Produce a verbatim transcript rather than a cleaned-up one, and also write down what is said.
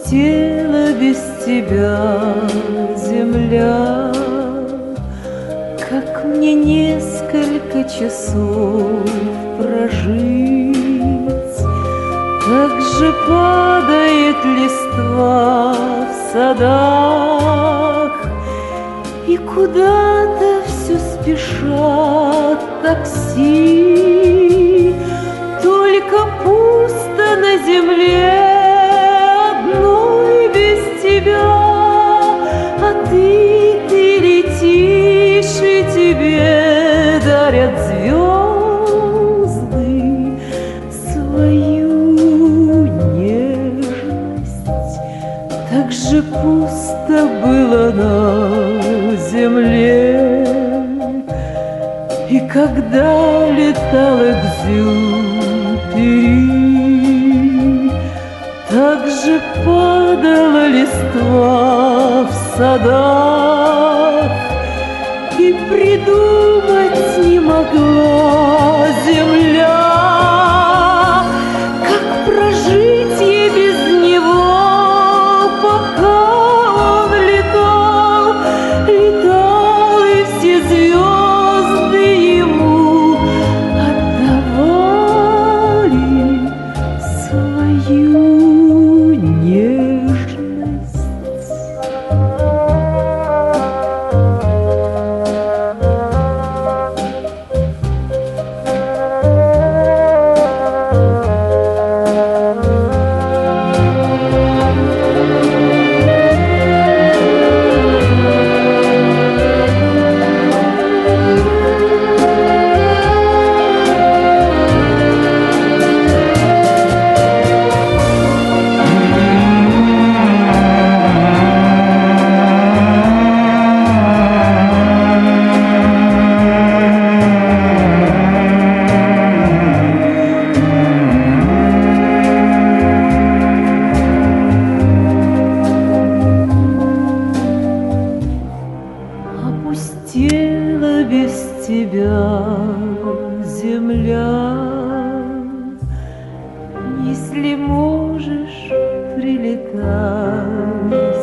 Опустела без тебя земля. Как мне несколько часов прожить? Как же падает листва в садах, и куда-то все спешат такси. Только пусто на земле одной без тебя, а ты, ты летишь, и тебе дарят звезды свою нежность. Так же пусто было на земле, и когда летал Экзюпери, так же падала листва в садах, и придумать не могла земля, как прожить ей без него, пока он летал, летал, и все звезды ему отдавали свою нежность. Опустела без тебя земля. Если можешь, прилетай